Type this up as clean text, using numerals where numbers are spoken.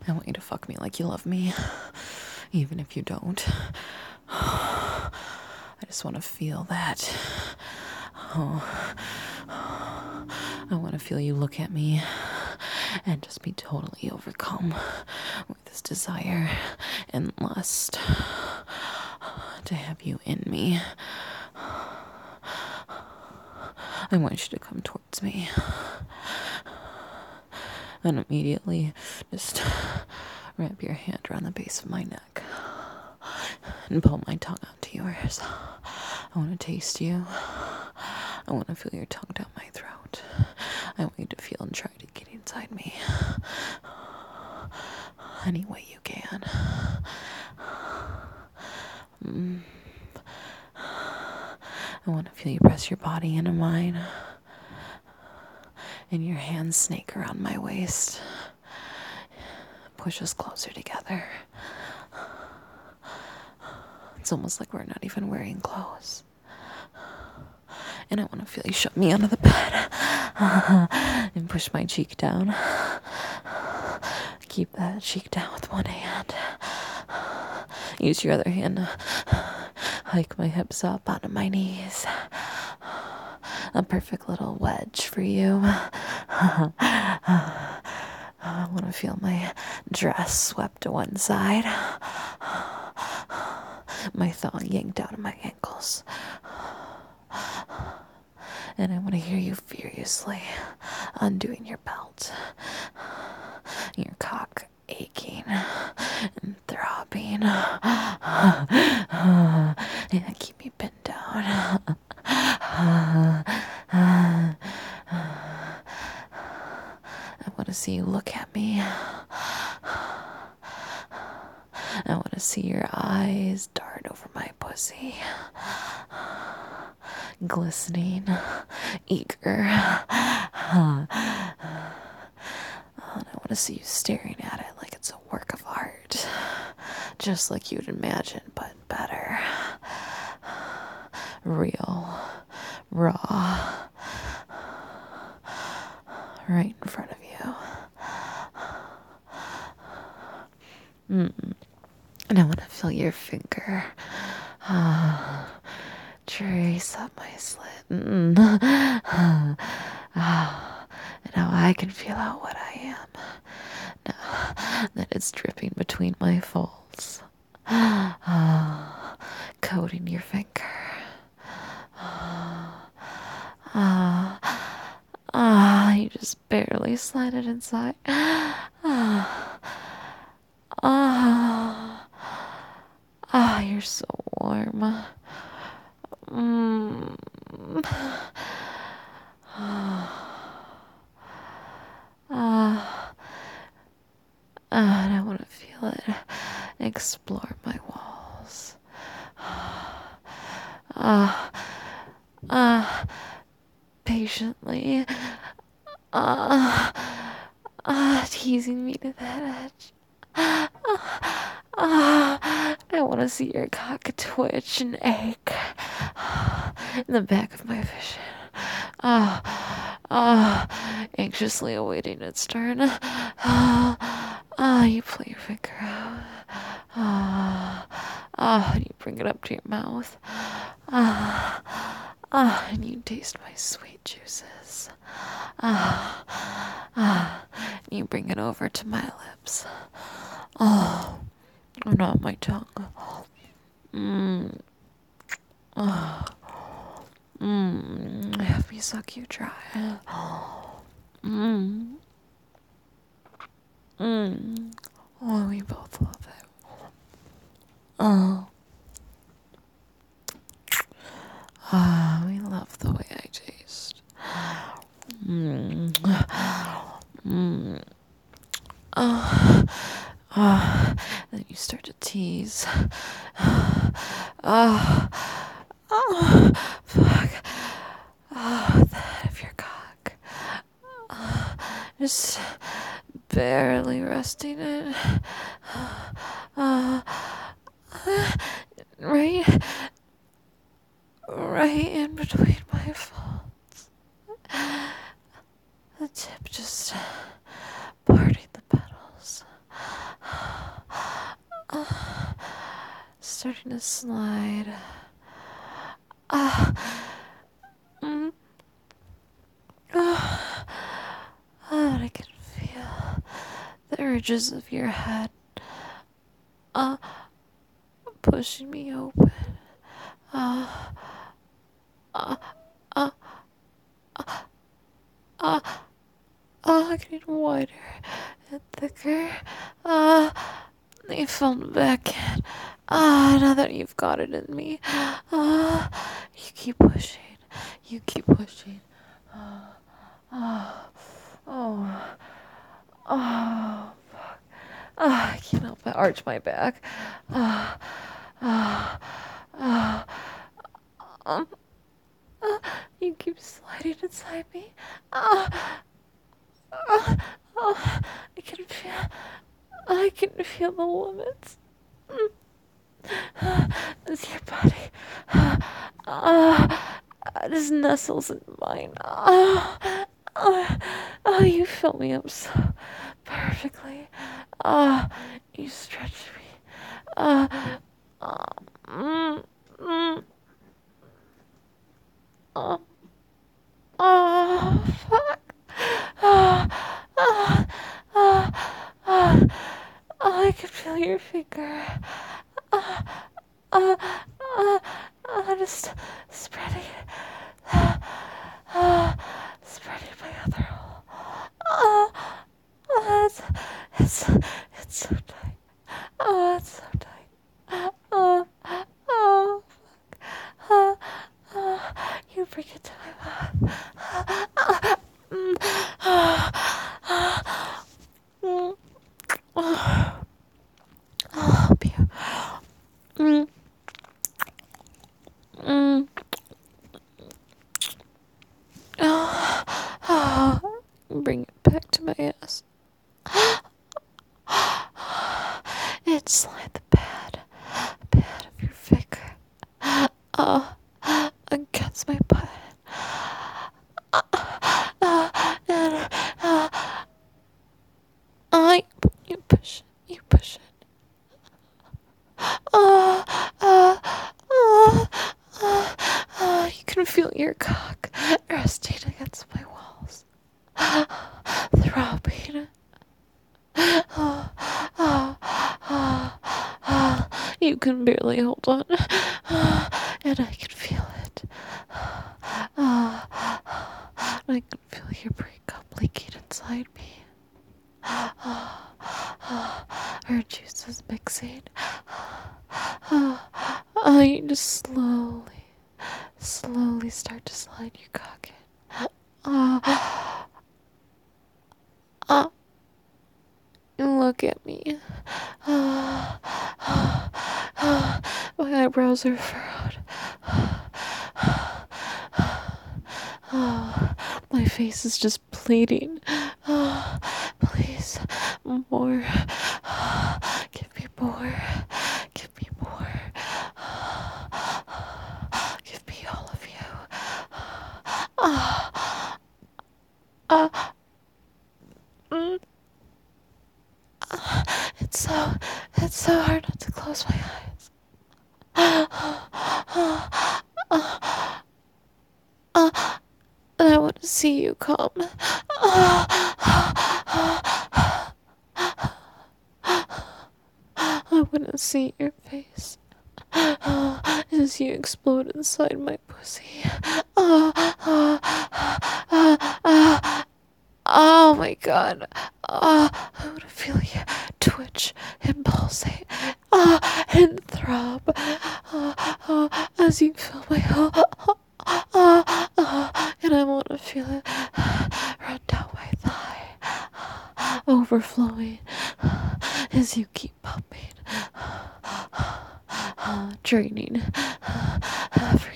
I want you to fuck me like you love me, even if you don't. I just want to feel that. Oh, I want to feel you look at me and just be totally overcome with this desire and lust to have you in me. I want you to come towards me and immediately just wrap your hand around the base of my neck and pull my tongue onto yours. I want to taste you. I want to feel your tongue down my throat. I want you to feel and try to get inside me any way you can. I want to feel you press your body into mine and your hands snake around my waist. Push us closer together. It's almost like we're not even wearing clothes. And I want to feel you shove me under the bed and push my cheek down. Keep that cheek down with one hand. Use your other hand to hike my hips up onto my knees. A perfect little wedge for you. I want to feel my dress swept to one side. My thong yanked out of my ankles. And I want to hear you furiously undoing your belt. Your cock aching and throbbing. Yeah, keep me pinned down. I want to see you look at me. I want to see your eyes dart over my pussy. Glistening, eager. And I want to see you staring at it like it's a work of art. Just like you'd imagine, but better. Real. Raw. Right in front of you. And I want to feel your finger trace up my slit. And now I can feel out what I am. Now that it's dripping between my folds. Coating your finger. You just barely slide it inside. You're so warm. And I want to feel it explore my walls. Patiently. Teasing me to that edge. I want to see your cock twitch and ache in the back of my vision. Anxiously awaiting its turn. You pull your finger out. And you bring it up to your mouth. And you taste my sweet juices. And you bring it over to my lips. Not my tongue. Have me suck you dry. Oh, we both love it. We love the way I taste. Then you start to tease. Fuck. The head of your cock. Just barely resting it. Right in between my folds. The tip just parting the petals. starting to slide. Ah. Ah. I can feel the urges of your head. Pushing me open. Ah. Getting wider and thicker. They felt back in. Now that you've got it in me. You keep pushing. You keep pushing. Fuck. I can't help but arch my back. You keep sliding inside me. I can feel the limits. As your body just nestles in mine. You fill me up so perfectly. You stretch me. Fuck. I can feel your finger. Just spreading it. Spreading my other hole. It's so tight. It's so tight. You bring it to my mouth. I'll help you. Bring it back to my ass. It's like the pad of your finger. Against my butt. And you push it. You can feel your cock resting against my walls, throbbing. You can barely hold on, and I can feel it. I can feel your breakup leaking inside me. Our juices mixing. You just slowly start to slide your cock in. Look at me. My eyebrows are furrowed. My face is just bleeding. Please, more. Give me more. Give me more. Give me all of you. It's so hard not to close my eyes. I want to see you come. I want to see your face as you explode inside my pussy. Oh my god. I want to feel you twitch and pulsate and throb as you fill my hole. And I want to feel it run down my thigh, overflowing as you keep pumping, draining every